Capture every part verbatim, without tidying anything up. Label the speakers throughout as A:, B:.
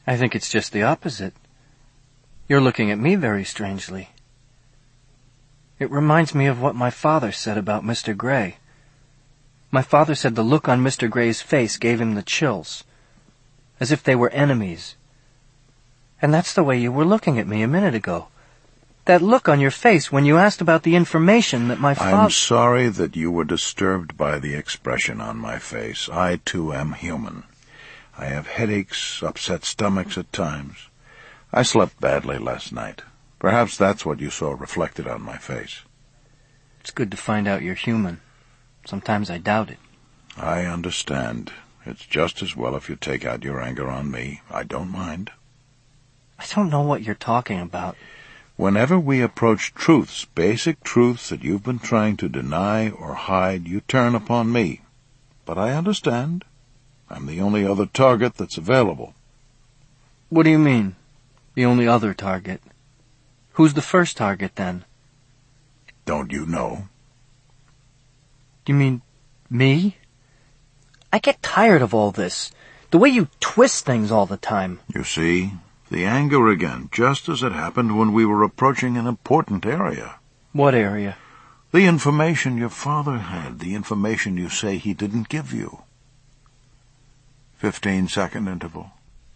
A: I think it's just the opposite. You're looking at me very strangely. It reminds me of what my father said about Mister Gray. My father said the look on Mister Gray's face gave him the chills, as if they were enemies. And that's the way you were looking at me a minute ago. That look on your face when you asked about the information that my father...
B: I'm sorry that you were disturbed by the expression on my face. I, too, am human. I have headaches, upset stomachs at times. I slept badly last night. Perhaps that's what you saw reflected on my face.
A: It's good to find out you're human. Sometimes I doubt it.
B: I understand. It's just as well if you take out your anger on me. I don't mind.
A: I don't know what you're talking about.
B: Whenever we approach truths, basic truths that you've been trying to deny or hide, you turn upon me. But I understand. I'm the only other target that's available.
A: What do you mean, the only other target? Who's the first target, then?
B: Don't you know?
A: You mean me? I get tired of all this. The way you twist things all the time.
B: You see, the anger again, just as it happened when we were approaching an important area.
A: What area?
B: The information your father had, the information you say he didn't give you. Fifteen-second interval.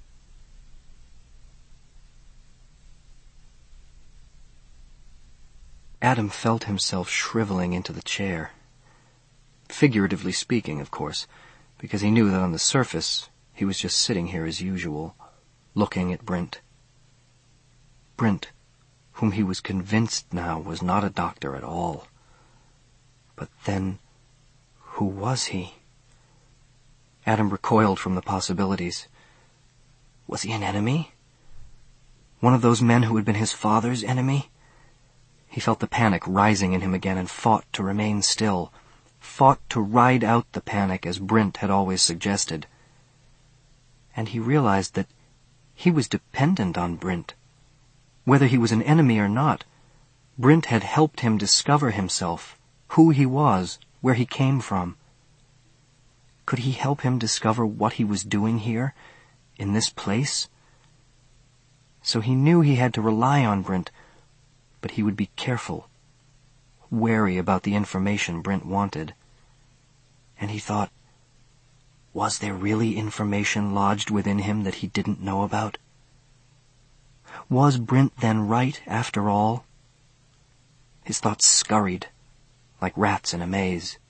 C: Adam felt himself shriveling into the chair. Figuratively speaking, of course, because he knew that on the surface he was just sitting here as usual, looking at Brint. Brint, whom he was convinced now was not a doctor at all. But then, who was he? Adam recoiled from the possibilities. Was he an enemy? One of those men who had been his father's enemy? He felt the panic rising in him again and fought to remain still, fought to ride out the panic as Brint had always suggested. And he realized that he was dependent on Brint. Whether he was an enemy or not, Brint had helped him discover himself, who he was, where he came from. Could he help him discover what he was doing here, in this place? So he knew he had to rely on Brint, but he would be careful, wary about the information Brint wanted. And he thought, was there really information lodged within him that he didn't know about? Was Brint then right, after all? His thoughts scurried, like rats in a maze.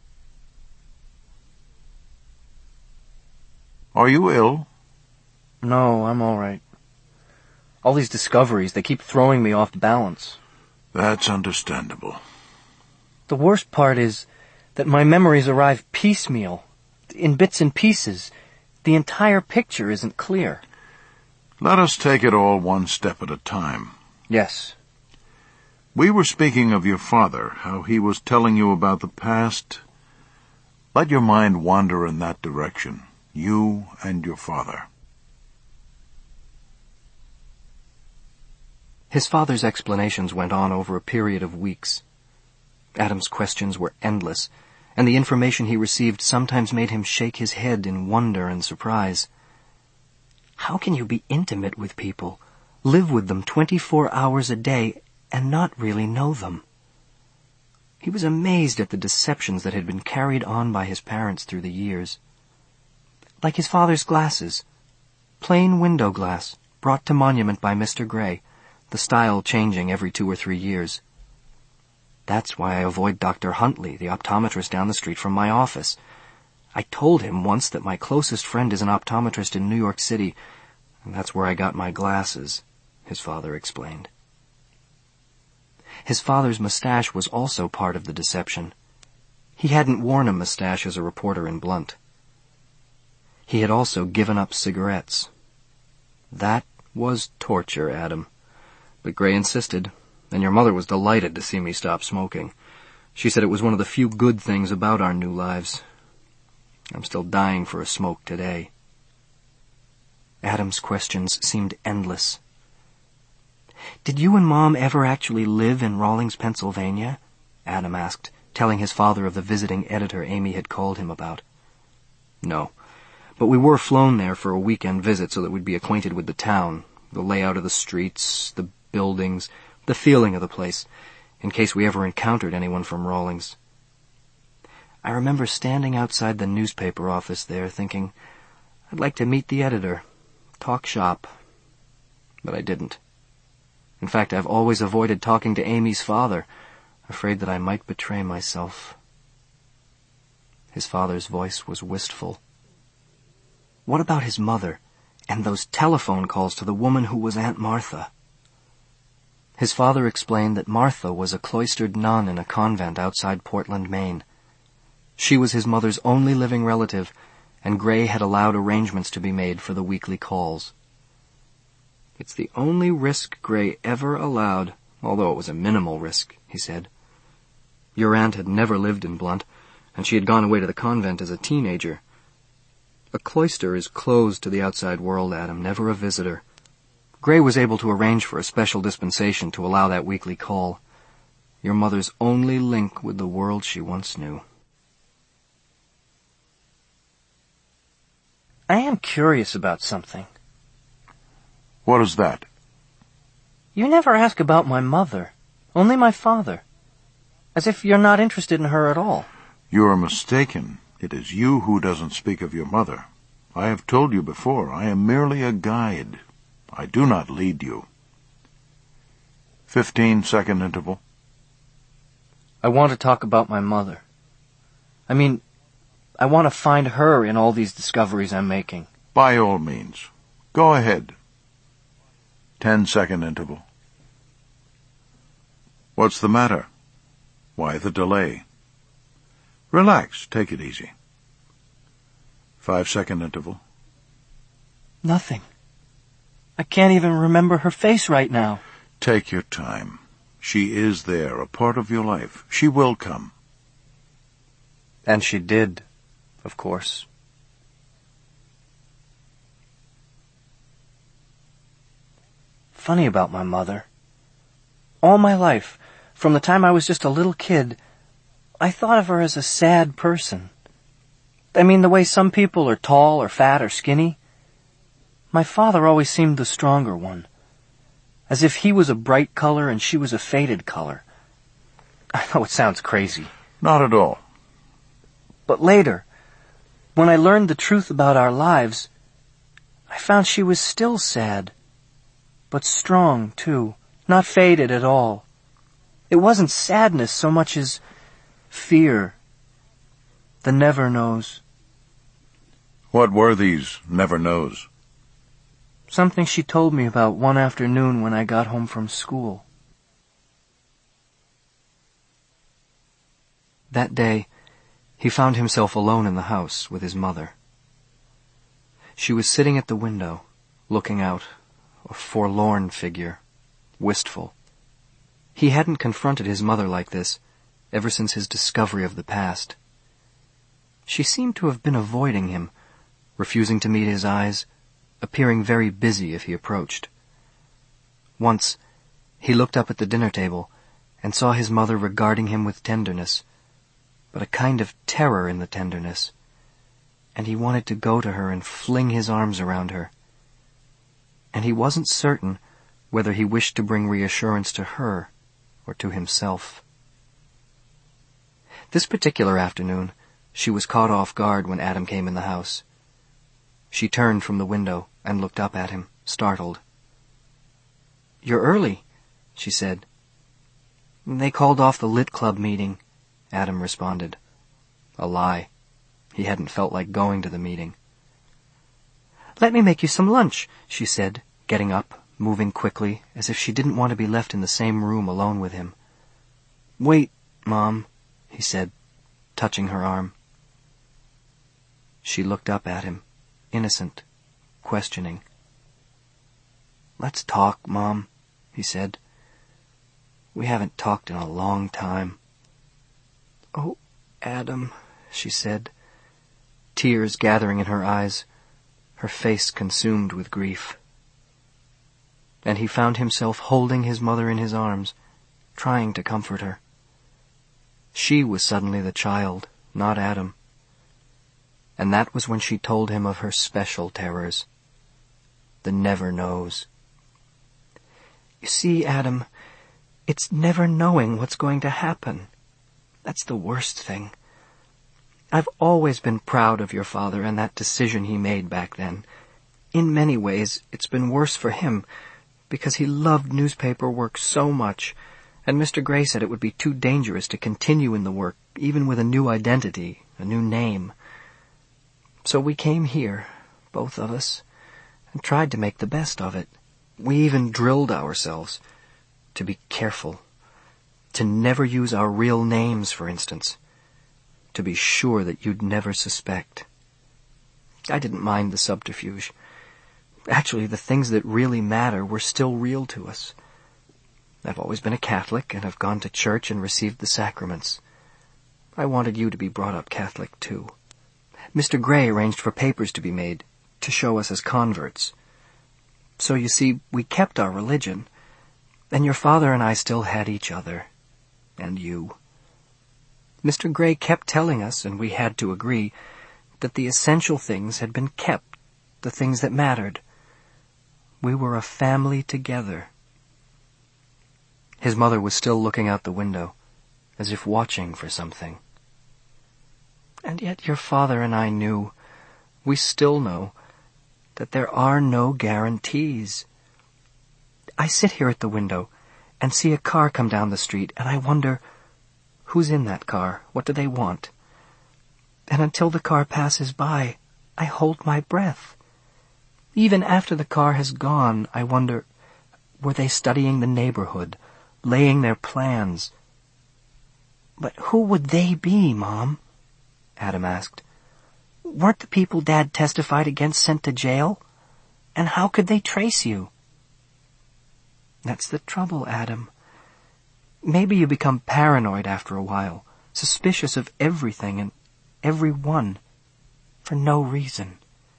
B: Are you ill?
A: No, I'm all right. All these discoveries, they keep throwing me off balance.
B: That's understandable.
A: The worst part is that my memories arrive piecemeal, in bits and pieces. The entire picture isn't clear.
B: Let us take it all one step at a time.
A: Yes.
B: We were speaking of your father, how he was telling you about the past. Let your mind wander in that direction, you and your father.
C: His father's explanations went on over a period of weeks. Adam's questions were endless, and the information he received sometimes made him shake his head in wonder and surprise. How can you be intimate with people, live with them twenty-four hours a day, and not really know them? He was amazed at the deceptions that had been carried on by his parents through the years. Like his father's glasses, plain window glass, brought to Monument by Mister Gray, the style changing every two or three years. That's why I avoid Doctor Huntley, the optometrist down the street from my office. I told him once that my closest friend is an optometrist in New York City, and that's where I got my glasses, his father explained. His father's mustache was also part of the deception. He hadn't worn a mustache as a reporter in Blunt. He had also given up cigarettes. That was torture, Adam. But Gray insisted, and your mother was delighted to see me stop smoking. She said it was one of the few good things about our new lives. I'm still dying for a smoke today. Adam's questions seemed endless. Did you and Mom ever actually live in Rawlings, Pennsylvania? Adam asked, telling his father of the visiting editor Amy had called him about. No. But we were flown there for a weekend visit so that we'd be acquainted with the town, the layout of the streets, the buildings, the feeling of the place, in case we ever encountered anyone from Rawlings. I remember standing outside the newspaper office there thinking, I'd like to meet the editor, talk shop. But I didn't. In fact, I've always avoided talking to Amy's father, afraid that I might betray myself. His father's voice was wistful. What about his mother, and those telephone calls to the woman who was Aunt Martha? His father explained that Martha was a cloistered nun in a convent outside Portland, Maine. She was his mother's only living relative, and Gray had allowed arrangements to be made for the weekly calls. It's the only risk Gray ever allowed, although it was a minimal risk, he said. Your aunt had never lived in Blunt, and she had gone away to the convent as a teenager. A cloister is closed to the outside world, Adam, never a visitor. Gray was able to arrange for a special dispensation to allow that weekly call. Your mother's only link with the world she once knew.
A: I am curious about something.
B: What is that?
A: You never ask about my mother, only my father. As if you're not interested in her at all.
B: You are mistaken. It is you who doesn't speak of your mother. I have told you before, I am merely a guide. I do not lead you. Fifteen second interval.
A: I want to talk about my mother. I mean, I want to find her in all these discoveries I'm making.
B: By all means. Go ahead. Ten second interval. What's the matter? Why the delay? Relax. Take it easy. Five second interval.
A: Nothing. I can't even remember her face right now.
B: Take your time. She is there, a part of your life. She will come.
A: And she did, of course. Funny about my mother. All my life, from the time I was just a little kid, I thought of her as a sad person. I mean, the way some people are tall or fat or skinny. My father always seemed the stronger one, as if he was a bright color and she was a faded color. I know it sounds crazy.
B: Not at all.
A: But later, when I learned the truth about our lives, I found she was still sad, but strong, too, not faded at all. It wasn't sadness so much as fear, the never knows.
B: What were these never knows?
A: Something she told me about one afternoon when I got home from school.
C: That day, he found himself alone in the house with his mother. She was sitting at the window, looking out, a forlorn figure, wistful. He hadn't confronted his mother like this ever since his discovery of the past. She seemed to have been avoiding him, refusing to meet his eyes, appearing very busy if he approached. Once, he looked up at the dinner table and saw his mother regarding him with tenderness, but a kind of terror in the tenderness, and he wanted to go to her and fling his arms around her. And he wasn't certain whether he wished to bring reassurance to her or to himself. This particular afternoon, she was caught off guard when Adam came in the house. She turned from the window and looked up at him, startled. "You're early," she said. "They called off the Lit Club meeting," Adam responded. A lie. He hadn't felt like going to the meeting. "Let me make you some lunch," she said, getting up, moving quickly, as if she didn't want to be left in the same room alone with him. "Wait, Mom," he said, touching her arm. She looked up at him, innocent, questioning. "Let's talk, Mom," he said. "We haven't talked in a long time." "Oh, Adam," she said, tears gathering in her eyes, her face consumed with grief. And he found himself holding his mother in his arms, trying to comfort her. She was suddenly the child, not Adam. And that was when she told him of her special terrors. The never knows. You see, Adam, it's never knowing what's going to happen. That's the worst thing. I've always been proud of your father and that decision he made back then. In many ways, it's been worse for him, because he loved newspaper work so much, and Mister Gray said it would be too dangerous to continue in the work, even with a new identity, a new name. So we came here, both of us, and tried to make the best of it. We even drilled ourselves to be careful, to never use our real names, for instance, to be sure that you'd never suspect. I didn't mind the subterfuge. Actually, the things that really matter were still real to us. I've always been a Catholic, and I've gone to church and received the sacraments. I wanted you to be brought up Catholic, too. Mister Gray arranged for papers to be made to show us as converts. So, you see, we kept our religion, and your father and I still had each other, and you. Mister Gray kept telling us, and we had to agree, that the essential things had been kept, the things that mattered. We were a family together. His mother was still looking out the window, as if watching for something. And yet your father and I knew, we still know, that there are no guarantees. I sit here at the window and see a car come down the street, and I wonder, who's in that car? What do they want? And until the car passes by, I hold my breath. Even after the car has gone, I wonder, were they studying the neighborhood, laying their plans? But who would they be, Mom? Adam asked. Weren't the people Dad testified against sent to jail? And how could they trace you? That's the trouble, Adam. Maybe you become paranoid after a while, suspicious of everything and everyone, for no reason.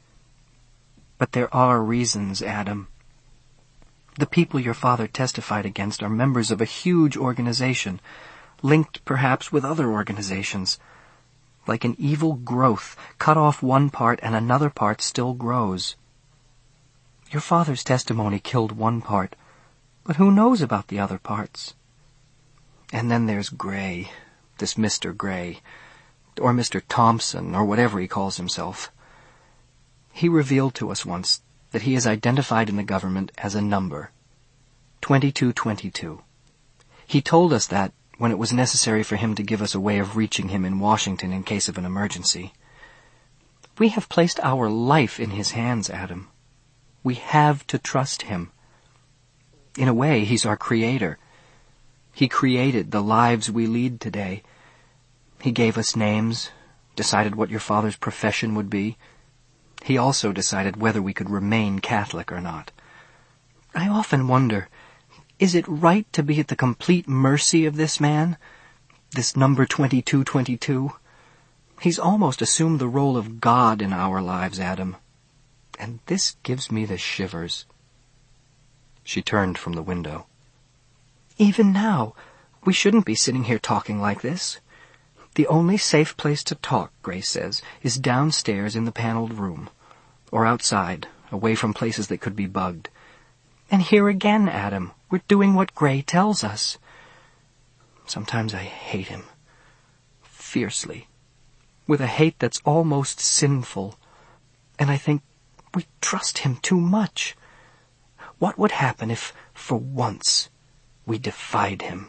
C: But there are reasons, Adam. The people your father testified against are members of a huge organization, linked perhaps with other organizations. Like an evil growth, cut off one part and another part still grows. Your father's testimony killed one part, but who knows about the other parts? And then there's Gray, this Mister Gray, or Mister Thompson, or whatever he calls himself. He revealed to us once that he is identified in the government as a number, twenty-two twenty-two. He told us that when it was necessary for him to give us a way of reaching him in Washington in case of an emergency. We have placed our life in his hands, Adam. We have to trust him. In a way, he's our creator. He created the lives we lead today. He gave us names, decided what your father's profession would be. He also decided whether we could remain Catholic or not. I often wonder, is it right to be at the complete mercy of this man, this number twenty-two twenty-two? He's almost assumed the role of God in our lives, Adam. And this gives me the shivers. She turned from the window. Even now, we shouldn't be sitting here talking like this. The only safe place to talk, Grace says, is downstairs in the paneled room, or outside, away from places that could be bugged. And here again, Adam, we're doing what Gray tells us. Sometimes I hate him. Fiercely. With a hate that's almost sinful. And I think we trust him too much. What would happen if, for once, we defied him?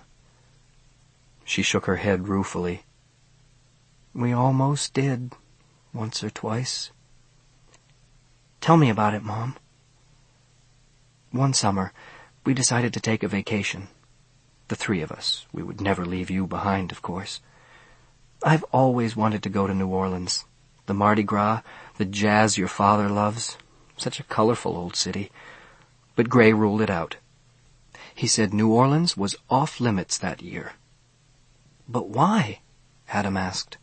C: She shook her head ruefully. We almost did, once or twice. Tell me about it, Mom. One summer, we decided to take a vacation. The three of us. We would never leave you behind, of course. I've always wanted to go to New Orleans. The Mardi Gras, the jazz your father loves. Such a colorful old city. But Gray ruled it out. He said New Orleans was off limits that year. But why? Adam asked.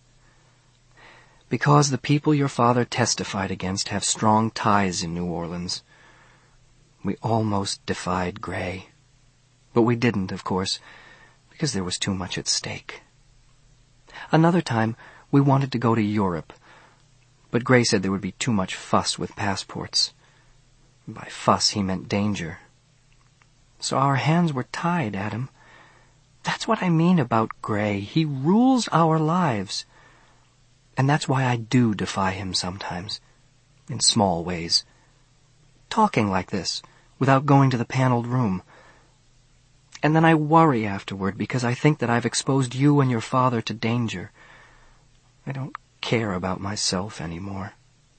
C: Because the people your father testified against have strong ties in New Orleans. We almost defied Gray. But we didn't, of course, because there was too much at stake. Another time, we wanted to go to Europe. But Gray said there would be too much fuss with passports. By fuss, he meant danger. So our hands were tied, Adam. That's what I mean about Gray. He rules our lives. And that's why I do defy him sometimes, in small ways. Talking like this, without going to the paneled room. And then I worry afterward because I think that I've exposed you and your father to danger. I don't care about myself anymore.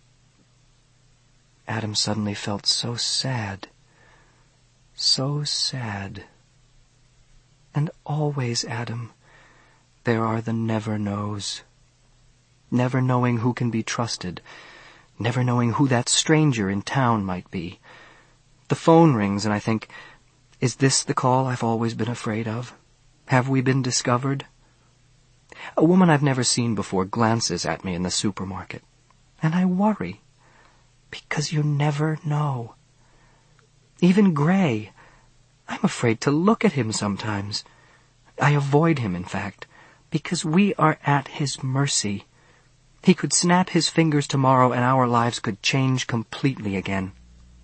C: Adam suddenly felt so sad. So sad. And always, Adam, there are the never-knows. Never knowing who can be trusted. Never knowing who that stranger in town might be. The phone rings and I think, is this the call I've always been afraid of? Have we been discovered? A woman I've never seen before glances at me in the supermarket. And I worry. Because you never know. Even Gray. I'm afraid to look at him sometimes. I avoid him, in fact, because we are at his mercy. He could snap his fingers tomorrow and our lives could change completely again.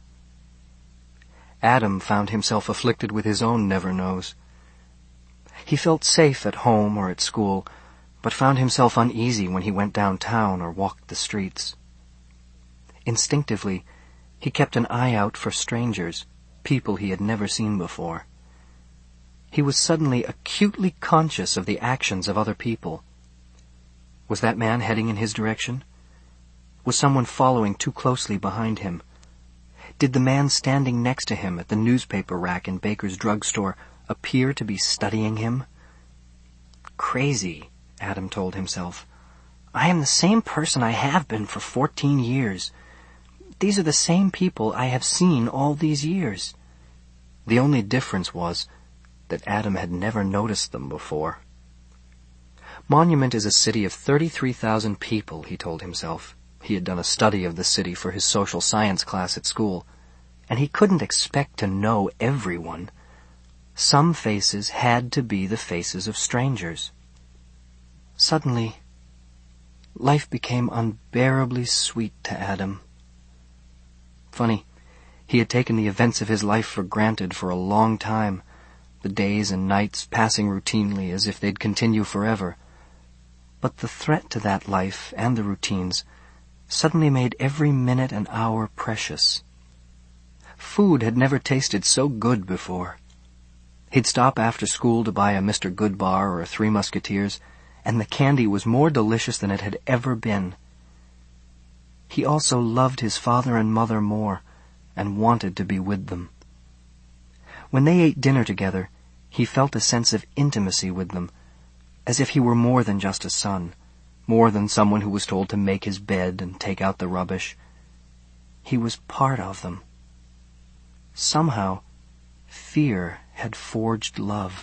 C: Adam found himself afflicted with his own never-knows. He felt safe at home or at school, but found himself uneasy when he went downtown or walked the streets. Instinctively, he kept an eye out for strangers, people he had never seen before. He was suddenly acutely conscious of the actions of other people. Was that man heading in his direction? Was someone following too closely behind him? Did the man standing next to him at the newspaper rack in Baker's drugstore appear to be studying him? Crazy, Adam told himself. I am the same person I have been for fourteen years. These are the same people I have seen all these years. The only difference was that Adam had never noticed them before. Monument is a city of thirty-three thousand people, he told himself. He had done a study of the city for his social science class at school, and he couldn't expect to know everyone. Some faces had to be the faces of strangers. Suddenly, life became unbearably sweet to Adam. Funny, he had taken the events of his life for granted for a long time, the days and nights passing routinely as if they'd continue forever. But the threat to that life and the routines suddenly made every minute and hour precious. Food had never tasted so good before. He'd stop after school to buy a Mister Goodbar or a Three Musketeers, and the candy was more delicious than it had ever been. He also loved his father and mother more, and wanted to be with them. When they ate dinner together, he felt a sense of intimacy with them, as if he were more than just a son, more than someone who was told to make his bed and take out the rubbish. He was part of them. Somehow, fear had forged love.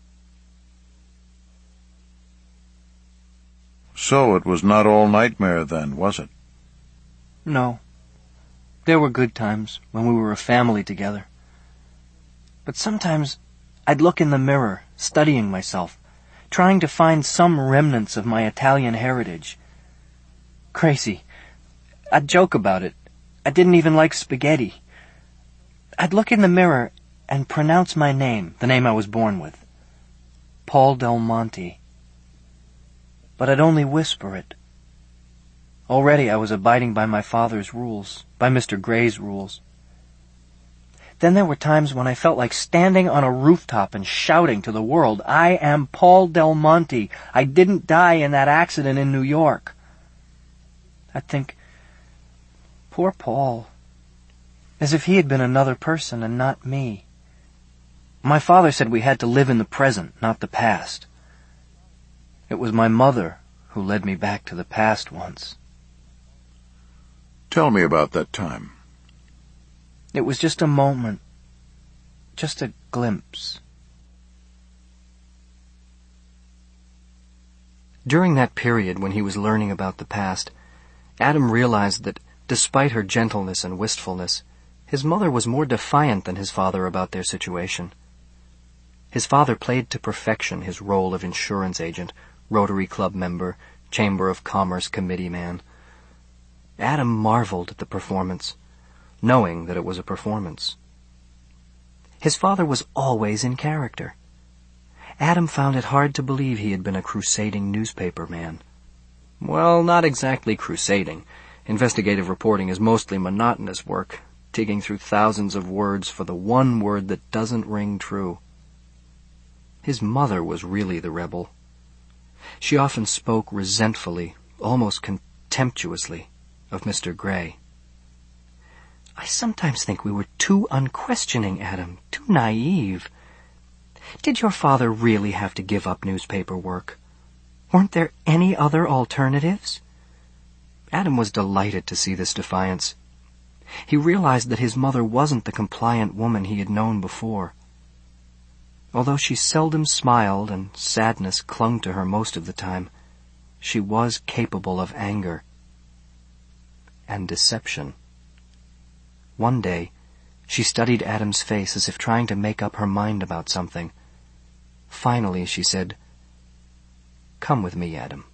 B: So it was not all nightmare then, was it?
A: No. There were good times when we were a family together. But sometimes I'd look in the mirror, studying myself, trying to find some remnants of my Italian heritage. Crazy. I'd joke about it. I didn't even like spaghetti. I'd look in the mirror and pronounce my name, the name I was born with. Paul Del Monte. But I'd only whisper it. Already I was abiding by my father's rules, by Mister Gray's rules. Then there were times when I felt like standing on a rooftop and shouting to the world, I am Paul Del Monte. I didn't die in that accident in New York. I'd think, poor Paul, as if he had been another person and not me. My father said we had to live in the present, not the past. It was my mother who led me back to the past once.
B: Tell me about that time.
A: It was just a moment, just a glimpse.
C: During that period when he was learning about the past, Adam realized that, despite her gentleness and wistfulness, his mother was more defiant than his father about their situation. His father played to perfection his role of insurance agent, Rotary Club member, Chamber of Commerce committee man. Adam marveled at the performance, knowing that it was a performance. His father was always in character. Adam found it hard to believe he had been a crusading newspaper man. Well, not exactly crusading. Investigative reporting is mostly monotonous work, digging through thousands of words for the one word that doesn't ring true. His mother was really the rebel. She often spoke resentfully, almost contemptuously, of Mister Gray. I sometimes think we were too unquestioning, Adam, too naive. Did your father really have to give up newspaper work? Weren't there any other alternatives? Adam was delighted to see this defiance. He realized that his mother wasn't the compliant woman he had known before. Although she seldom smiled and sadness clung to her most of the time, she was capable of anger and deception. One day, she studied Adam's face as if trying to make up her mind about something. Finally, she said, "Come with me, Adam."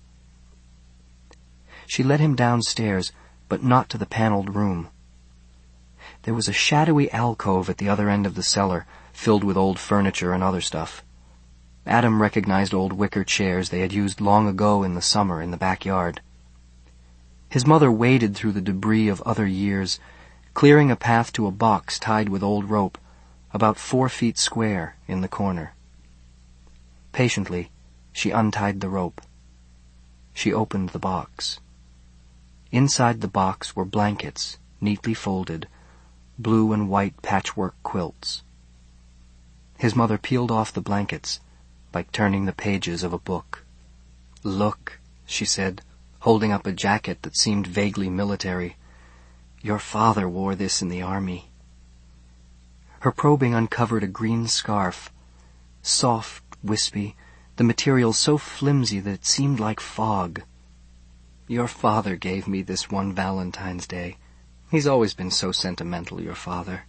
C: She led him downstairs, but not to the paneled room. There was a shadowy alcove at the other end of the cellar, filled with old furniture and other stuff. Adam recognized old wicker chairs they had used long ago in the summer in the backyard. His mother waded through the debris of other years, clearing a path to a box tied with old rope, about four feet square, in the corner. Patiently, she untied the rope. She opened the box. Inside the box were blankets, neatly folded, blue and white patchwork quilts. His mother peeled off the blankets, like turning the pages of a book. "Look," she said, holding up a jacket that seemed vaguely military. "Your father wore this in the army." Her probing uncovered a green scarf, soft, wispy, the material so flimsy that it seemed like fog. "Your father gave me this one Valentine's Day. He's always been so sentimental, your father."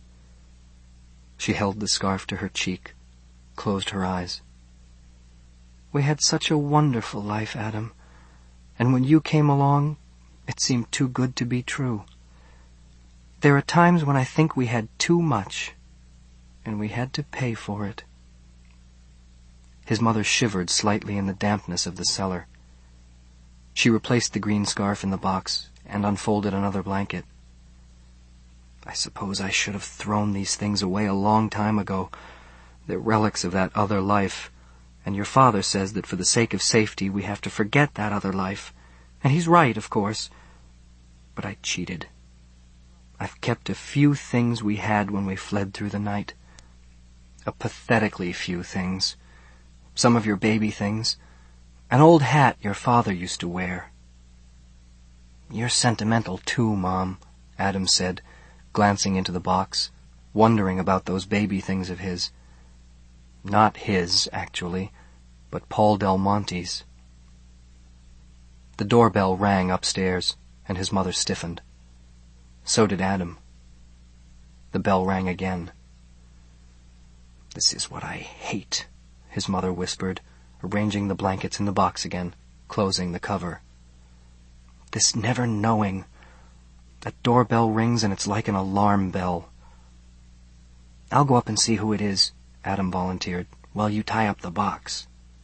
C: She held the scarf to her cheek, closed her eyes. "We had such a wonderful life, Adam, and when you came along, it seemed too good to be true. There are times when I think we had too much, and we had to pay for it." His mother shivered slightly in the dampness of the cellar. She replaced the green scarf in the box and unfolded another blanket. "I suppose I should have thrown these things away a long time ago. They're relics of that other life, and your father says that for the sake of safety we have to forget that other life. And he's right, of course. But I cheated. I've kept a few things we had when we fled through the night. A pathetically few things. Some of your baby things. An old hat your father used to wear." "You're sentimental too, Mom," Adam said, glancing into the box, wondering about those baby things of his. Not his, actually, but Paul Del Monte's. The doorbell rang upstairs, and his mother stiffened. So did Adam. The bell rang again. "This is what I hate," his mother whispered, arranging the blankets in the box again, closing the cover. "This never knowing. That doorbell rings and it's like an alarm bell." "I'll go up and see who it is," Adam volunteered, "while you tie up the box."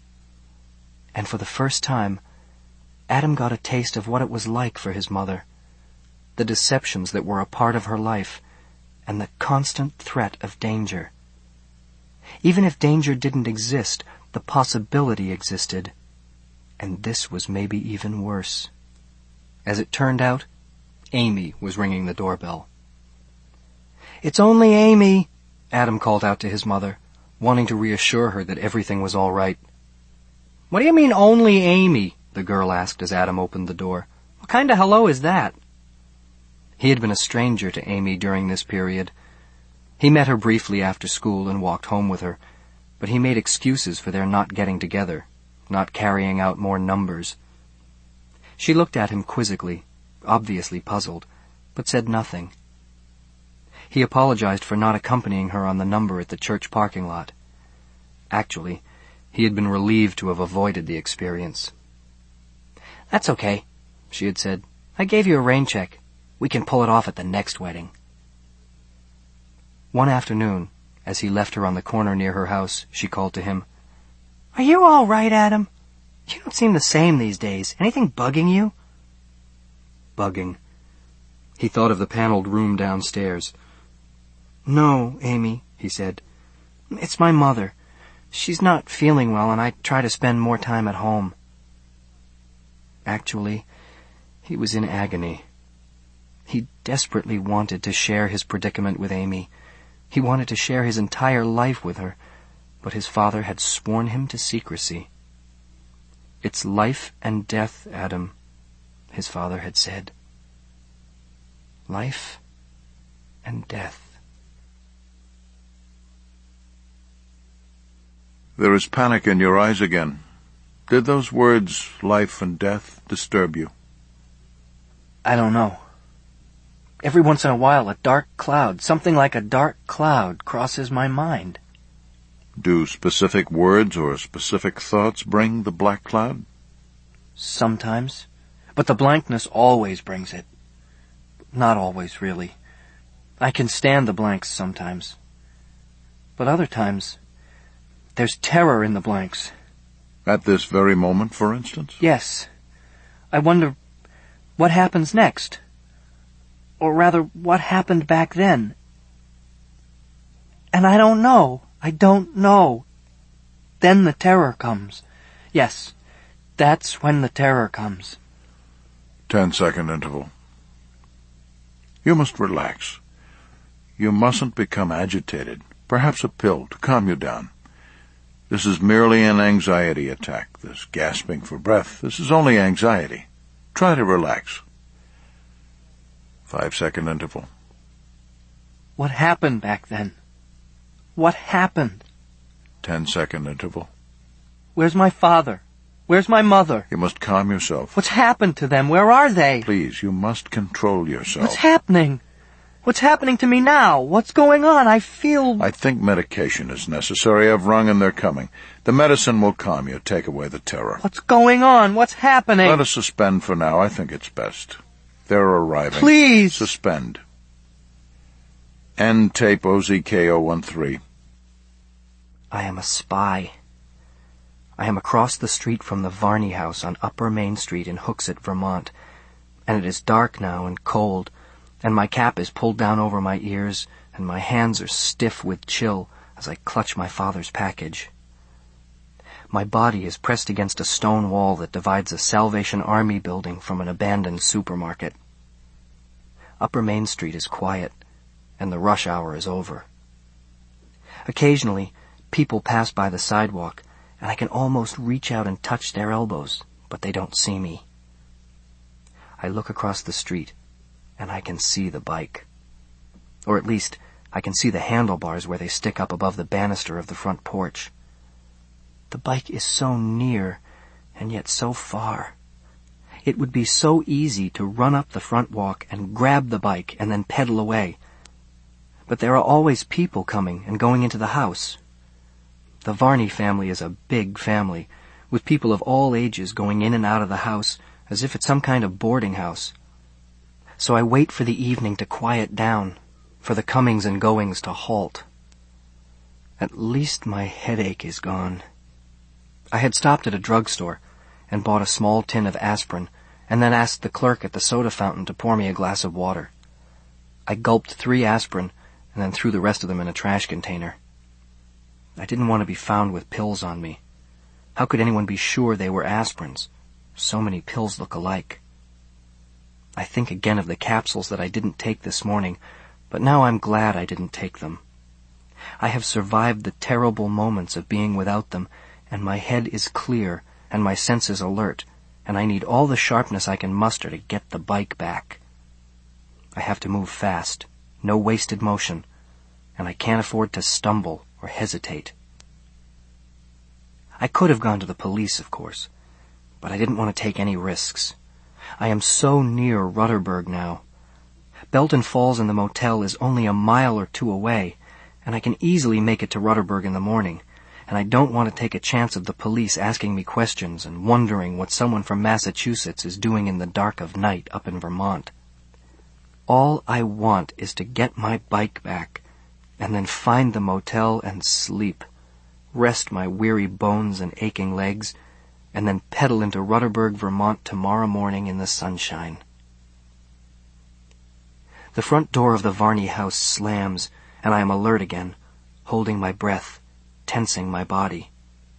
C: And for the first time, Adam got a taste of what it was like for his mother, the deceptions that were a part of her life, and the constant threat of danger. Even if danger didn't exist, the possibility existed, and this was maybe even worse. As it turned out, Amy was ringing the doorbell. "It's only Amy," Adam called out to his mother, wanting to reassure her that everything was all right. "What do you mean, only Amy?" the girl asked as Adam opened the door. "What kind of hello is that?" He had been a stranger to Amy during this period. He met her briefly after school and walked home with her, but he made excuses for their not getting together, not carrying out more numbers. She looked at him quizzically, obviously puzzled, but said nothing. He apologized for not accompanying her on the number at the church parking lot. Actually, he had been relieved to have avoided the experience. "That's okay," she had said. I gave you a rain check. We can pull it off at the next wedding. One afternoon, as he left her on the corner near her house, she called to him, "Are you all right, Adam? You don't seem the same these days. Anything bugging you?" Bugging. He thought of the paneled room downstairs. "No, Amy," he said. "It's my mother. She's not feeling well, and I try to spend more time at home." Actually, he was in agony. He desperately wanted to share his predicament with Amy. He wanted to share his entire life with her, but his father had sworn him to secrecy. "It's life and death, Adam," his father had said. Life and death.
B: There is panic in your eyes again. Did those words, life and death, disturb you?
A: I don't know. Every once in a while, a dark cloud, something like a dark cloud, crosses my mind.
B: Do specific words or specific thoughts bring the black cloud?
A: Sometimes. But the blankness always brings it. Not always, really. I can stand the blanks sometimes. But other times, there's terror in the blanks.
B: At this very moment, for instance?
A: Yes. I wonder what happens next. Or rather, what happened back then. And I don't know. I don't know. Then the terror comes. Yes, that's when the terror comes.
B: Ten-second interval. You must relax. You mustn't become agitated. Perhaps a pill to calm you down. This is merely an anxiety attack. This gasping for breath, this is only anxiety. Try to relax. Five-second interval.
A: What happened back then? What happened?
B: Ten-second interval.
A: Where's my father? Where's my mother?
B: You must calm yourself.
A: What's happened to them? Where are they?
B: Please, you must control yourself.
A: What's happening? What's happening to me now? What's going on? I feel...
B: I think medication is necessary. I've rung and they're coming. The medicine will calm you, take away the terror.
A: What's going on? What's happening?
B: Let us suspend for now. I think it's best. They're arriving.
A: Please!
B: Suspend. End tape O Z K zero one three.
C: I am a spy. I am across the street from the Varney house on Upper Main Street in Hooksett, Vermont, and it is dark now and cold, and my cap is pulled down over my ears, and my hands are stiff with chill as I clutch my father's package. My body is pressed against a stone wall that divides a Salvation Army building from an abandoned supermarket. Upper Main Street is quiet, and the rush hour is over. Occasionally, people pass by the sidewalk, and I can almost reach out and touch their elbows, but they don't see me. I look across the street, and I can see the bike. Or at least, I can see the handlebars where they stick up above the banister of the front porch. The bike is so near, and yet so far. It would be so easy to run up the front walk and grab the bike and then pedal away. But there are always people coming and going into the house. The Varney family is a big family, with people of all ages going in and out of the house as if it's some kind of boarding house. So I wait for the evening to quiet down, for the comings and goings to halt. At least my headache is gone. I had stopped at a drugstore and bought a small tin of aspirin, and then asked the clerk at the soda fountain to pour me a glass of water. I gulped three aspirin and then threw the rest of them in a trash container. I didn't want to be found with pills on me. How could anyone be sure they were aspirins? So many pills look alike. I think again of the capsules that I didn't take this morning, but now I'm glad I didn't take them. I have survived the terrible moments of being without them, and my head is clear, and my senses alert, and I need all the sharpness I can muster to get the bike back. I have to move fast, no wasted motion, and I can't afford to stumble or hesitate. I could have gone to the police, of course, but I didn't want to take any risks. I am so near Rutterburg now. Belton Falls and the motel is only a mile or two away, and I can easily make it to Rutterburg in the morning, and I don't want to take a chance of the police asking me questions and wondering what someone from Massachusetts is doing in the dark of night up in Vermont. All I want is to get my bike back, and then find the motel and sleep, rest my weary bones and aching legs, and then pedal into Rutterburg, Vermont tomorrow morning in the sunshine. The front door of the Varney house slams, and I am alert again, holding my breath, tensing my body.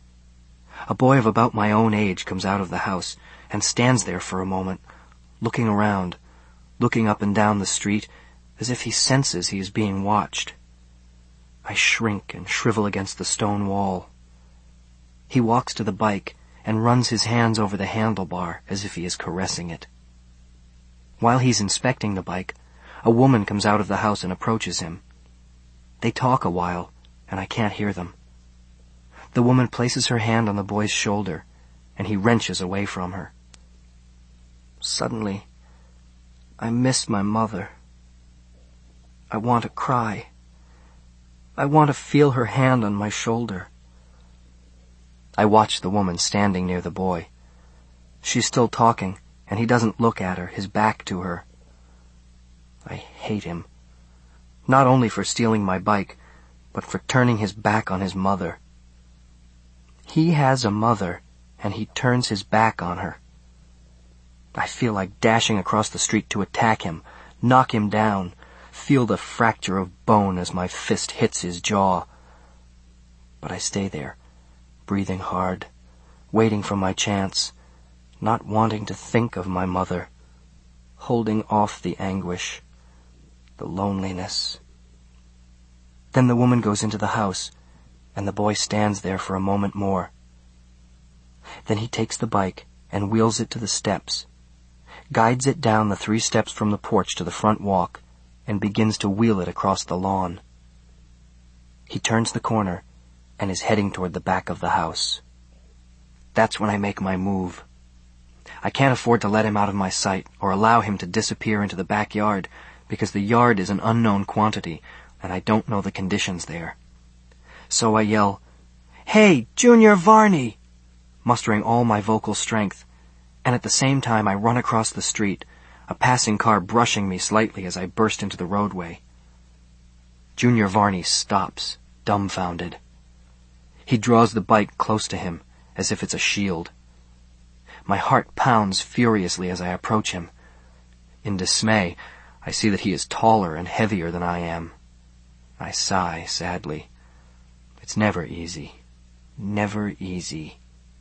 C: A boy of about my own age comes out of the house and stands there for a moment, looking around, looking up and down the street, as if he senses he is being watched. I shrink and shrivel against the stone wall. He walks to the bike and runs his hands over the handlebar as if he is caressing it. While he's inspecting the bike, a woman comes out of the house and approaches him. They talk a while, and I can't hear them. The woman places her hand on the boy's shoulder, and he wrenches away from her. Suddenly, I miss my mother. I want to cry. I want to feel her hand on my shoulder. I watch the woman standing near the boy. She's still talking, and he doesn't look at her, his back to her. I hate him. Not only for stealing my bike, but for turning his back on his mother. He has a mother, and he turns his back on her. I feel like dashing across the street to attack him, knock him down, feel the fracture of bone as my fist hits his jaw. But I stay there, breathing hard, waiting for my chance, not wanting to think of my mother, holding off the anguish, the loneliness. Then the woman goes into the house, and the boy stands there for a moment more. Then he takes the bike and wheels it to the steps, guides it down the three steps from the porch to the front walk, and begins to wheel it across the lawn. He turns the corner and is heading toward the back of the house. That's when I make my move. I can't afford to let him out of my sight or allow him to disappear into the backyard, because the yard is an unknown quantity, and I don't know the conditions there. So I yell, "Hey, Junior Varney!" mustering all my vocal strength, and at the same time I run across the street, a passing car brushing me slightly as I burst into the roadway. Junior Varney stops, dumbfounded. He draws the bike close to him, as if it's a shield. My heart pounds furiously as I approach him. In dismay, I see that he is taller and heavier than I am. I sigh sadly. It's never easy. Never easy.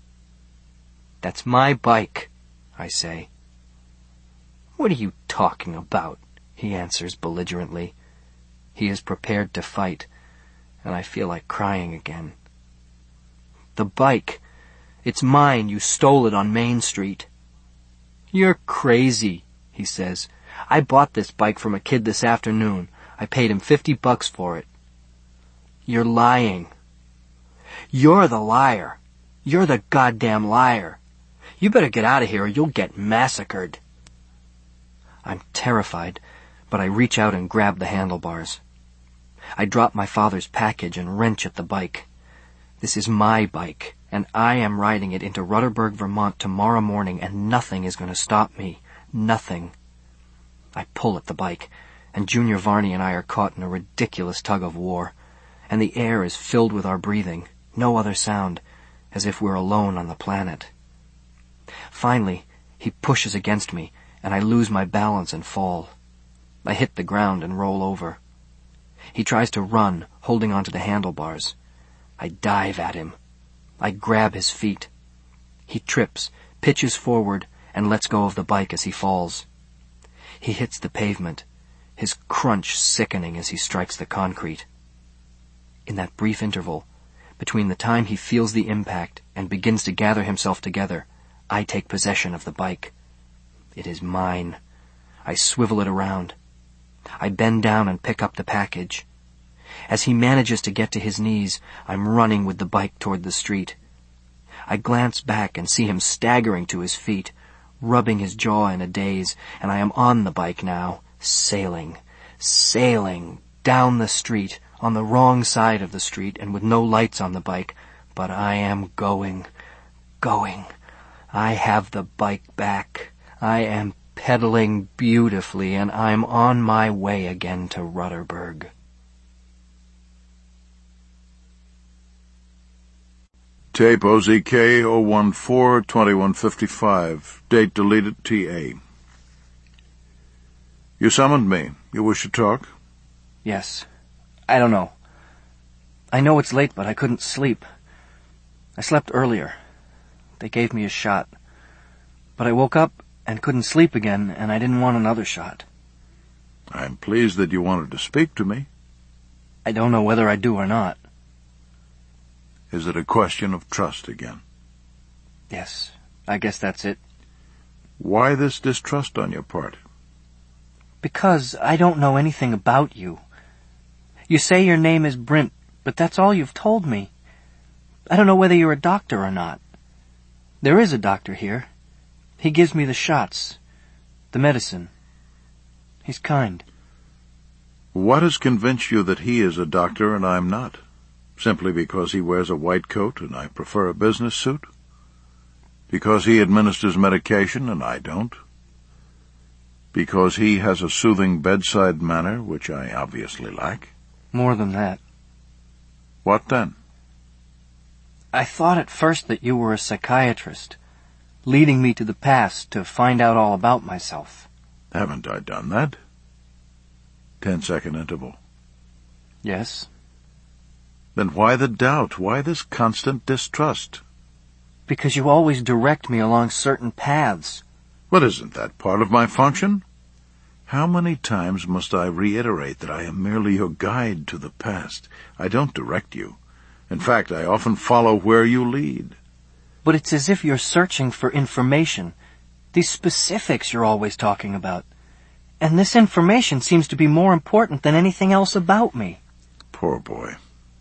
C: "That's my bike," I say. "What are you talking about?" he answers belligerently. He is prepared to fight, and I feel like crying again. "The bike. It's mine. You stole it on Main Street." "You're crazy," he says. "I bought this bike from a kid this afternoon. I paid him fifty bucks for it." "You're lying." "You're the liar. You're the goddamn liar. You better get out of here or you'll get massacred." I'm terrified, but I reach out and grab the handlebars. I drop my father's package and wrench at the bike. This is my bike, and I am riding it into Rutterburg, Vermont tomorrow morning, and nothing is going to stop me. Nothing. I pull at the bike, and Junior Varney and I are caught in a ridiculous tug of war, and the air is filled with our breathing, no other sound, as if we're alone on the planet. Finally, he pushes against me, and I lose my balance and fall. I hit the ground and roll over. He tries to run, holding onto the handlebars. I dive at him. I grab his feet. He trips, pitches forward, and lets go of the bike as he falls. He hits the pavement, his crunch sickening as he strikes the concrete. In that brief interval, between the time he feels the impact and begins to gather himself together, I take possession of the bike. It is mine. I swivel it around. I bend down and pick up the package. As he manages to get to his knees, I'm running with the bike toward the street. I glance back and see him staggering to his feet, rubbing his jaw in a daze, and I am on the bike now, sailing, sailing, down the street, on the wrong side of the street and with no lights on the bike, but I am going, going. I have the bike back. I am pedaling beautifully, and I'm on my way again to Rutterberg.
B: Tape O Z K zero one four two one five five. Date deleted T A. You summoned me. You wish to talk?
A: Yes. I don't know. I know it's late, but I couldn't sleep. I slept earlier. They gave me a shot. But I woke up and couldn't sleep again, and I didn't want another shot.
B: I'm pleased that you wanted to speak to me.
A: I don't know whether I do or not.
B: Is it a question of trust again?
A: Yes, I guess that's it.
B: Why this distrust on your part?
A: Because I don't know anything about you. You say your name is Brint, but that's all you've told me. I don't know whether you're a doctor or not. There is a doctor here. He gives me the shots, the medicine. He's kind.
B: What has convinced you that he is a doctor and I'm not? Simply because he wears a white coat and I prefer a business suit? Because he administers medication and I don't? Because he has a soothing bedside manner, which I obviously lack?
A: More than that.
B: What then?
A: I thought at first that you were a psychiatrist, leading me to the past to find out all about myself.
B: Haven't I done that? Ten-second interval.
A: Yes.
B: Then why the doubt? Why this constant distrust?
A: Because you always direct me along certain paths.
B: But isn't that part of my function? How many times must I reiterate that I am merely your guide to the past? I don't direct you. In fact, I often follow where you lead.
A: But it's as if you're searching for information. These specifics you're always talking about. And this information seems to be more important than anything else about me.
B: Poor boy.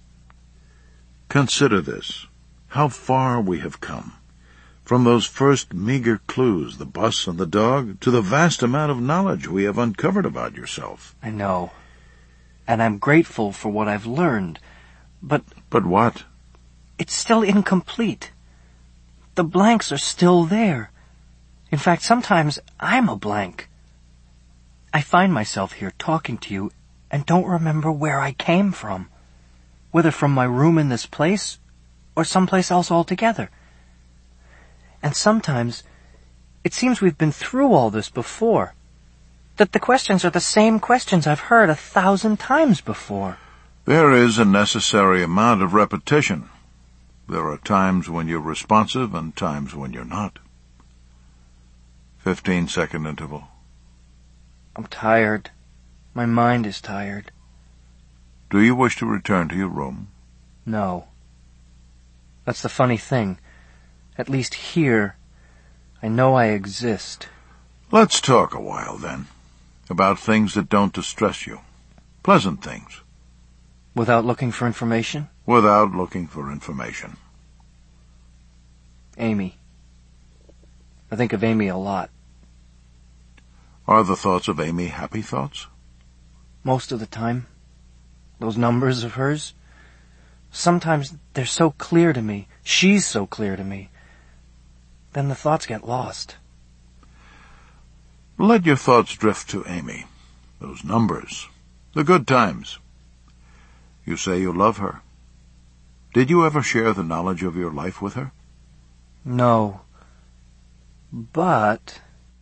B: Consider this. How far we have come. From those first meager clues, the bus and the dog, to the vast amount of knowledge we have uncovered about yourself.
A: I know. And I'm grateful for what I've learned. But...
B: But what?
A: It's still incomplete. The blanks are still there. In fact, sometimes I'm a blank. I find myself here talking to you and don't remember where I came from. Whether from my room in this place or someplace else altogether. And sometimes it seems we've been through all this before. That the questions are the same questions I've heard a thousand times before.
B: There is a necessary amount of repetition. There are times when you're responsive and times when you're not. Fifteen-second interval.
A: I'm tired. My mind is tired.
B: Do you wish to return to your room?
A: No. That's the funny thing. At least here, I know I exist.
B: Let's talk a while, then, about things that don't distress you. Pleasant things.
A: Without looking for information?
B: Without looking for information.
A: Amy. I think of Amy a lot.
B: Are the thoughts of Amy happy thoughts?
A: Most of the time. Those numbers of hers. Sometimes they're so clear to me. She's so clear to me. Then the thoughts get lost.
B: Let your thoughts drift to Amy. Those numbers. The good times. You say you love her. Did you ever share the knowledge of your life with her?
A: No. But...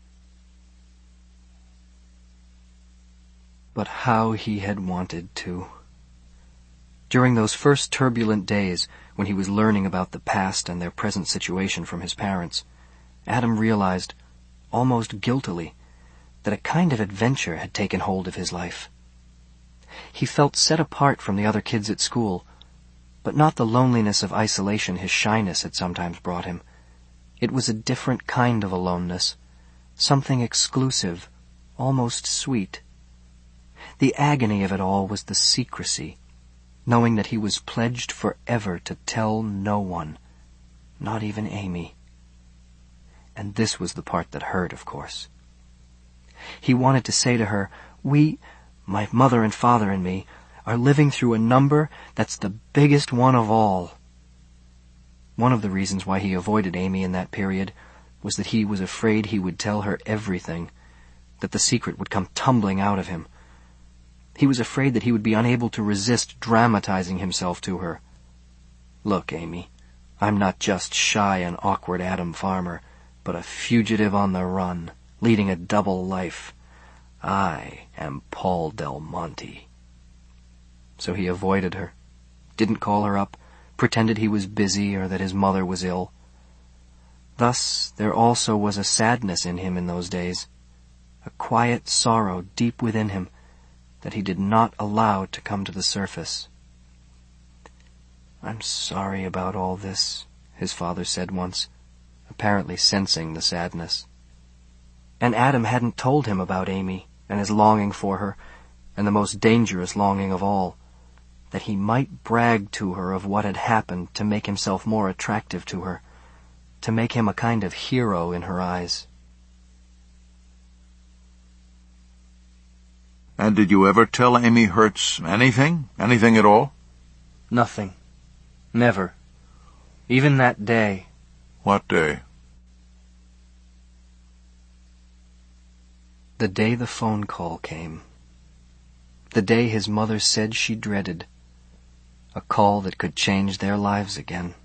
C: But how he had wanted to. During those first turbulent days, when he was learning about the past and their present situation from his parents, Adam realized, almost guiltily, that a kind of adventure had taken hold of his life. He felt set apart from the other kids at school, but not the loneliness of isolation his shyness had sometimes brought him. It was a different kind of aloneness, something exclusive, almost sweet. The agony of it all was the secrecy, knowing that he was pledged forever to tell no one, not even Amy. And this was the part that hurt, of course. He wanted to say to her, we, my mother and father and me, are living through a number that's the biggest one of all. One of the reasons why he avoided Amy in that period was that he was afraid he would tell her everything, that the secret would come tumbling out of him. He was afraid that he would be unable to resist dramatizing himself to her. Look, Amy, I'm not just shy and awkward Adam Farmer, but a fugitive on the run, leading a double life. I am Paul Del Monte. So he avoided her, didn't call her up, pretended he was busy or that his mother was ill. Thus, there also was a sadness in him in those days, a quiet sorrow deep within him that he did not allow to come to the surface. "I'm sorry about all this," his father said once, apparently sensing the sadness. And Adam hadn't told him about Amy and his longing for her, and the most dangerous longing of all, that he might brag to her of what had happened to make himself more attractive to her, to make him a kind of hero in her eyes.
B: And did you ever tell Amy Hertz anything? Anything at all?
A: Nothing. Never. Even that day.
B: What day?
C: The day the phone call came. The day his mother said she dreaded. A call that could change their lives again.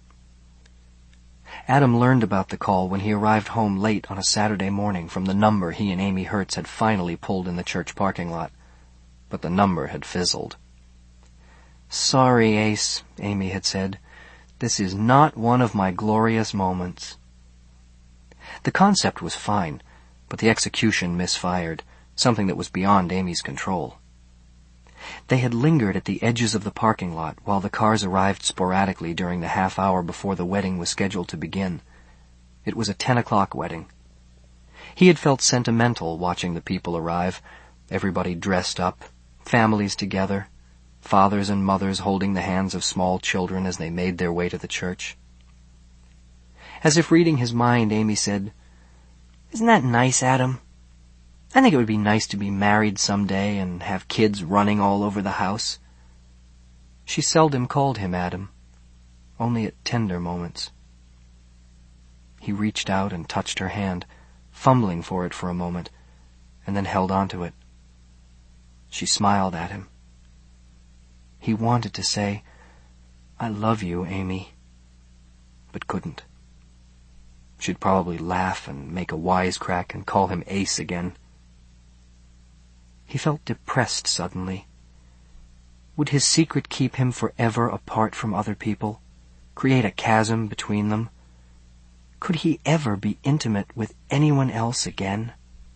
C: Adam learned about the call when he arrived home late on a Saturday morning from the number he and Amy Hertz had finally pulled in the church parking lot. But the number had fizzled. "Sorry, Ace," Amy had said. "This is not one of my glorious moments." The concept was fine, but the execution misfired, something that was beyond Amy's control. They had lingered at the edges of the parking lot while the cars arrived sporadically during the half hour before the wedding was scheduled to begin. It was a ten o'clock wedding. He had felt sentimental watching the people arrive, everybody dressed up, families together, fathers and mothers holding the hands of small children as they made their way to the church. As if reading his mind, Amy said, "Isn't that nice, Adam? I think it would be nice to be married someday and have kids running all over the house." She seldom called him Adam, only at tender moments. He reached out and touched her hand, fumbling for it for a moment, and then held on to it. She smiled at him. He wanted to say, "I love you, Amy," but couldn't. She'd probably laugh and make a wisecrack and call him Ace again. He felt depressed suddenly. Would his secret keep him forever apart from other people, create a chasm between them? Could he ever be intimate with anyone else again?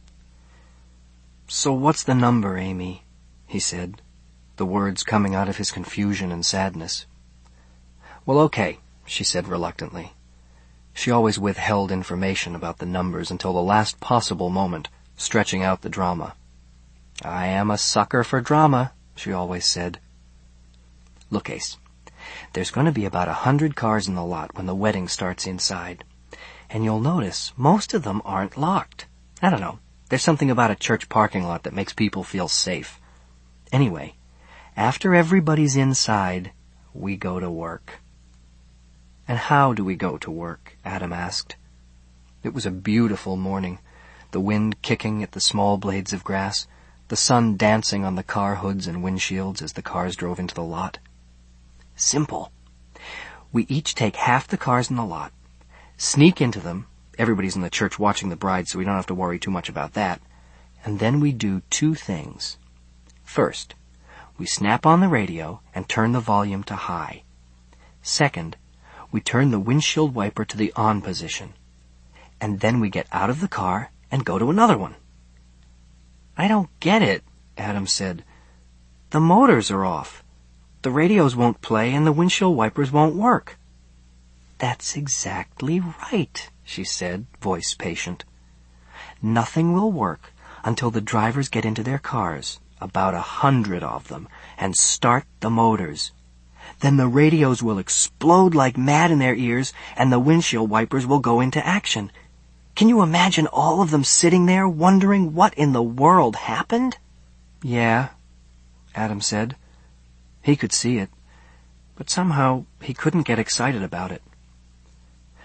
C: "So what's the number, Amy?" he said, the words coming out of his confusion and sadness. "Well, okay," she said reluctantly. She always withheld information about the numbers until the last possible moment, stretching out the drama. "I am a sucker for drama," she always said. "Look, Ace, there's going to be about a hundred cars in the lot when the wedding starts inside. And you'll notice most of them aren't locked. I don't know. There's something about a church parking lot that makes people feel safe. Anyway, after everybody's inside, we go to work." "And how do we go to work?" Adam asked. It was a beautiful morning, the wind kicking at the small blades of grass, the sun dancing on the car hoods and windshields as the cars drove into the lot. "Simple. We each take half the cars in the lot, sneak into them, everybody's in the church watching the bride so we don't have to worry too much about that, and then we do two things. First, we snap on the radio and turn the volume to high. Second, we turn the windshield wiper to the on position. And then we get out of the car and go to another one." "I don't get it," Adam said. "The motors are off. The radios won't play and the windshield wipers won't work." "That's exactly right," she said, voice patient. "Nothing will work until the drivers get into their cars, about a hundred of them, and start the motors. Then the radios will explode like mad in their ears, and the windshield wipers will go into action. Can you imagine all of them sitting there wondering what in the world happened?" "Yeah," Adam said. He could see it, but somehow he couldn't get excited about it.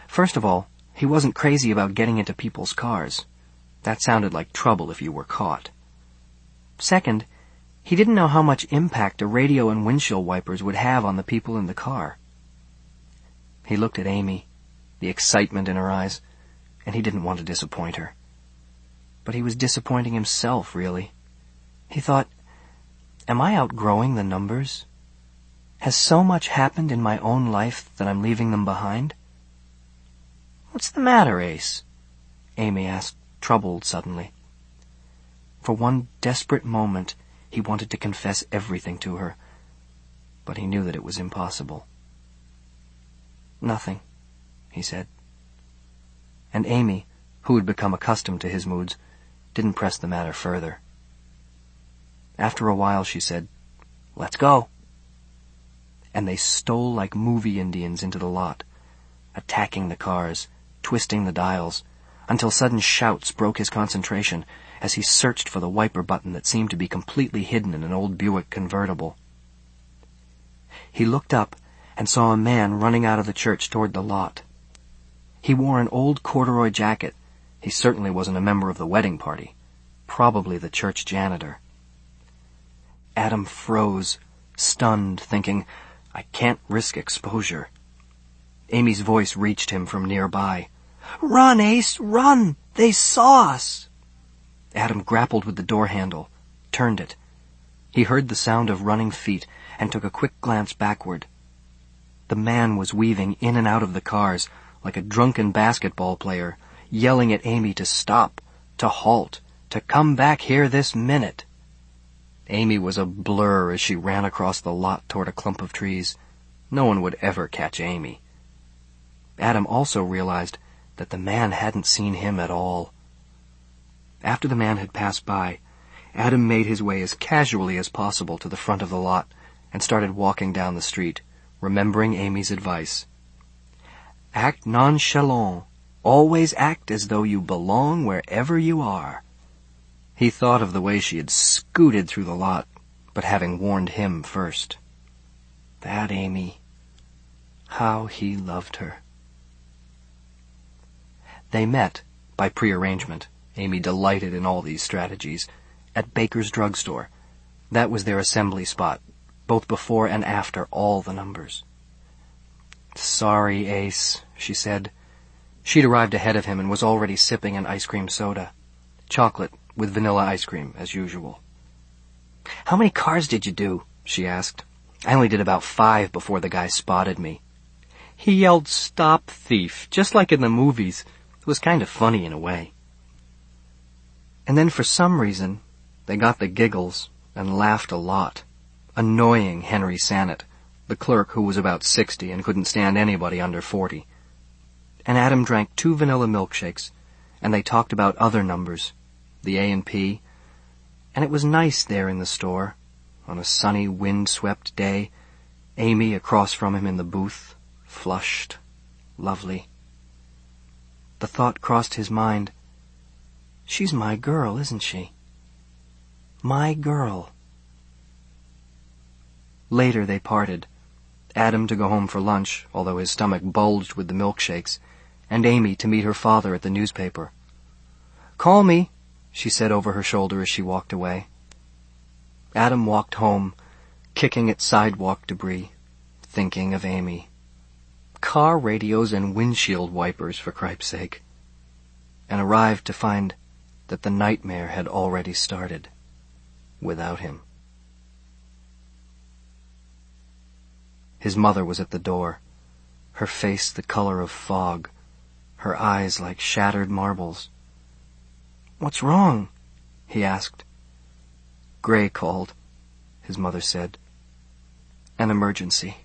C: First of all, he wasn't crazy about getting into people's cars. That sounded like trouble if you were caught. Second, he didn't know how much impact a radio and windshield wipers would have on the people in the car. He looked at Amy, the excitement in her eyes, and he didn't want to disappoint her. But he was disappointing himself, really. He thought, am I outgrowing the numbers? Has so much happened in my own life that I'm leaving them behind? What's the matter, Ace? Amy asked, troubled suddenly. For one desperate moment, he wanted to confess everything to her, but he knew that it was impossible. Nothing, he said. And Amy, who had become accustomed to his moods, didn't press the matter further. After a while, she said, "Let's go." And they stole like movie Indians into the lot, attacking the cars, twisting the dials, until sudden shouts broke his concentration as he searched for the wiper button that seemed to be completely hidden in an old Buick convertible. He looked up and saw a man running out of the church toward the lot. He wore an old corduroy jacket. He certainly wasn't a member of the wedding party, probably the church janitor. Adam froze, stunned, thinking, I can't risk exposure. Amy's voice reached him from nearby. "Run, Ace, run! They saw us!" Adam grappled with the door handle, turned it. He heard the sound of running feet and took a quick glance backward. The man was weaving in and out of the cars like a drunken basketball player, yelling at Amy to stop, to halt, to come back here this minute. Amy was a blur as she ran across the lot toward a clump of trees. No one would ever catch Amy. Adam also realized that the man hadn't seen him at all. After the man had passed by, Adam made his way as casually as possible to the front of the lot and started walking down the street, remembering Amy's advice. Act nonchalant. Always act as though you belong wherever you are. He thought of the way she had scooted through the lot, but having warned him first. That Amy. How he loved her. They met, by prearrangement, Amy delighted in all these strategies, at Baker's drugstore. That was their assembly spot, both before and after all the numbers. "Sorry, Ace," she said. She'd arrived ahead of him and was already sipping an ice cream soda. Chocolate with vanilla ice cream, as usual. "How many cars did you do?" she asked. "I only did about five before the guy spotted me." He yelled, "Stop, thief," just like in the movies. It was kind of funny in a way. And then for some reason, they got the giggles and laughed a lot, annoying Henry Sannett, the clerk who was about sixty and couldn't stand anybody under forty. And Adam drank two vanilla milkshakes, and they talked about other numbers, the A and P, and it was nice there in the store, on a sunny, wind-swept day, Amy across from him in the booth, flushed, lovely. The thought crossed his mind, she's my girl, isn't she? My girl. Later they parted, Adam to go home for lunch, although his stomach bulged with the milkshakes, and Amy to meet her father at the newspaper. "Call me," she said over her shoulder as she walked away. Adam walked home, kicking at sidewalk debris, thinking of Amy. Car radios and windshield wipers, for cripe's sake. And arrived to find that the nightmare had already started, without him. His mother was at the door, her face the color of fog, her eyes like shattered marbles. "What's wrong?" he asked. "Gray called," his mother said. "An emergency."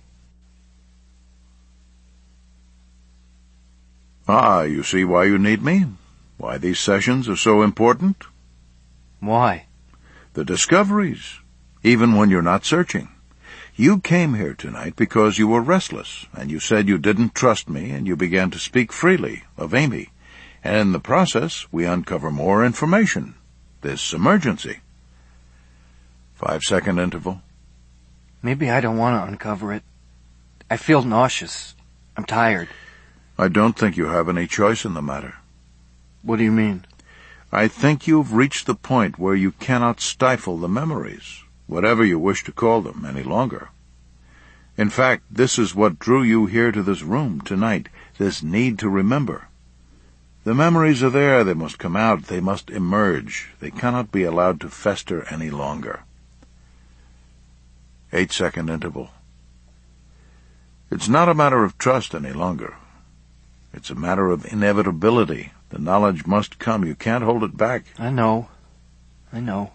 B: Ah, you see why you need me? Why these sessions are so important?
A: Why?
B: The discoveries, even when you're not searching. You came here tonight because you were restless, and you said you didn't trust me, and you began to speak freely of Amy. And in the process, we uncover more information. This emergency. Five-second interval.
A: Maybe I don't want to uncover it. I feel nauseous. I'm tired.
B: I don't think you have any choice in the matter.
A: What do you mean?
B: I think you've reached the point where you cannot stifle the memories, whatever you wish to call them, any longer. In fact, this is what drew you here to this room tonight, this need to remember. The memories are there, they must come out, they must emerge, they cannot be allowed to fester any longer. Eight-second interval. It's not a matter of trust any longer. It's a matter of inevitability. The knowledge must come. You can't hold it back.
A: I know. I know.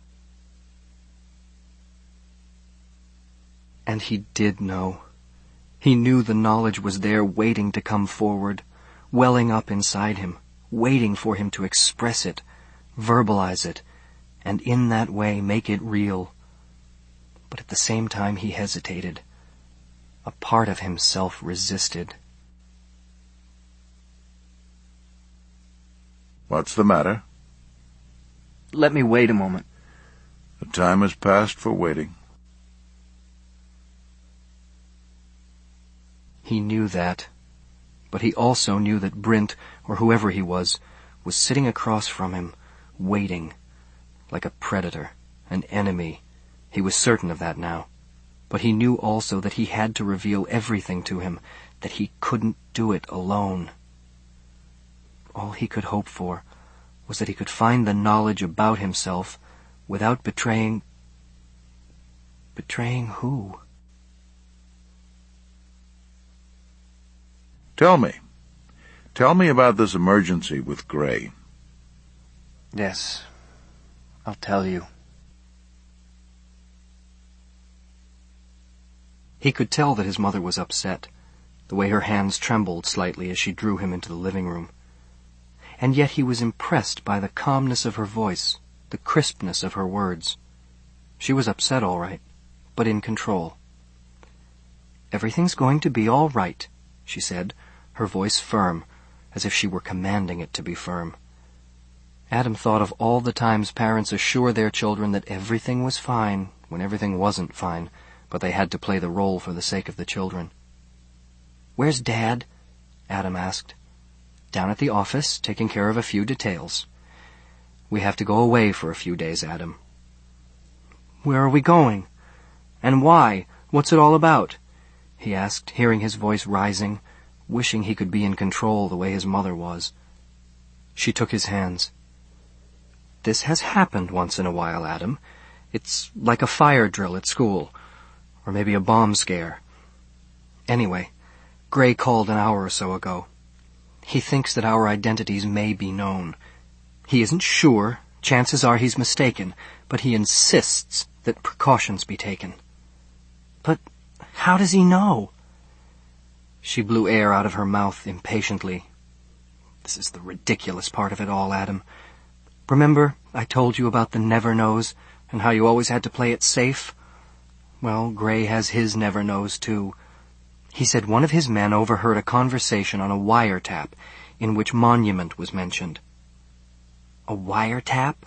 C: And he did know. He knew the knowledge was there waiting to come forward, welling up inside him, waiting for him to express it, verbalize it, and in that way make it real. But at the same time he hesitated. A part of himself resisted.
B: What's the matter?
A: Let me wait a moment.
B: The time has passed for waiting.
C: He knew that, but he also knew that Brint, or whoever he was, was sitting across from him, waiting, like a predator, an enemy. He was certain of that now. But he knew also that he had to reveal everything to him, that he couldn't do it alone. All he could hope for was that he could find the knowledge about himself without betraying... Betraying who?
B: Tell me. Tell me about this emergency with Gray.
A: Yes, I'll tell you.
C: He could tell that his mother was upset, the way her hands trembled slightly as she drew him into the living room. And yet he was impressed by the calmness of her voice, the crispness of her words. She was upset, all right, but in control. "Everything's going to be all right," she said, her voice firm, as if she were commanding it to be firm. Adam thought of all the times parents assure their children that everything was fine when everything wasn't fine, but they had to play the role for the sake of the children. "Where's Dad?" Adam asked. "Down at the office, taking care of a few details. We have to go away for a few days, Adam." "Where are we going? And why? What's it all about?" he asked, hearing his voice rising, wishing he could be in control the way his mother was. She took his hands. "This has happened once in a while, Adam. It's like a fire drill at school, or maybe a bomb scare. Anyway, Gray called an hour or so ago. He thinks that our identities may be known. He isn't sure, chances are he's mistaken, but he insists that precautions be taken." "But how does he know?" She blew air out of her mouth impatiently. "This is the ridiculous part of it all, Adam. Remember I told you about the never-knows, and how you always had to play it safe? Well, Gray has his never-knows, too. He said one of his men overheard a conversation on a wiretap in which Monument was mentioned." "A wiretap?"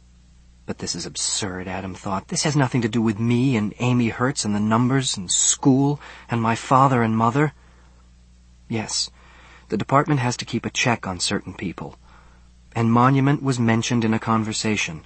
C: But this is absurd, Adam thought. This has nothing to do with me and Amy Hertz and the numbers and school and my father and mother. Yes, the department has to keep a check on certain people. And Monument was mentioned in a conversation.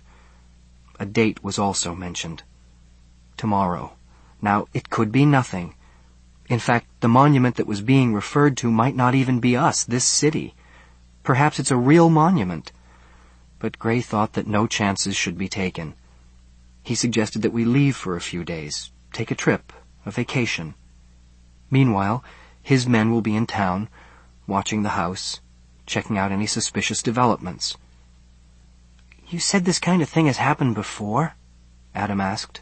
C: A date was also mentioned. Tomorrow. Now, it could be nothing. In fact, the monument that was being referred to might not even be us, this city. Perhaps it's a real monument. But Gray thought that no chances should be taken. He suggested that we leave for a few days, take a trip, a vacation. Meanwhile, his men will be in town, watching the house, checking out any suspicious developments. "You said this kind of thing has happened before?" Adam asked.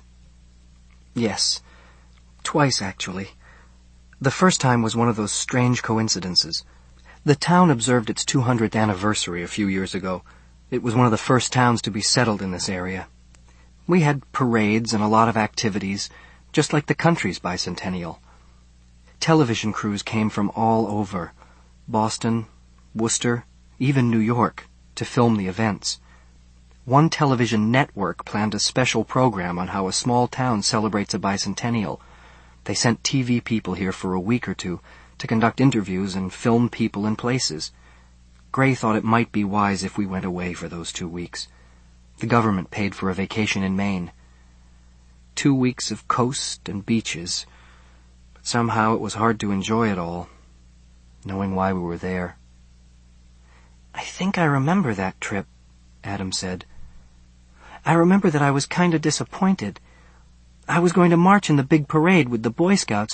C: "Yes, twice actually. The first time was one of those strange coincidences. The town observed its two hundredth anniversary a few years ago. It was one of the first towns to be settled in this area. We had parades and a lot of activities, just like the country's bicentennial. Television crews came from all over, Boston, Worcester, even New York, to film the events. One television network planned a special program on how a small town celebrates a bicentennial. They sent T V people here for a week or two to conduct interviews and film people and places. Gray thought it might be wise if we went away for those two weeks. The government paid for a vacation in Maine. Two weeks of coast and beaches, but somehow it was hard to enjoy it all, knowing why we were there. "I think I remember that trip," Adam said. "I remember that I was kind of disappointed. I was going to march in the big parade with the Boy Scouts,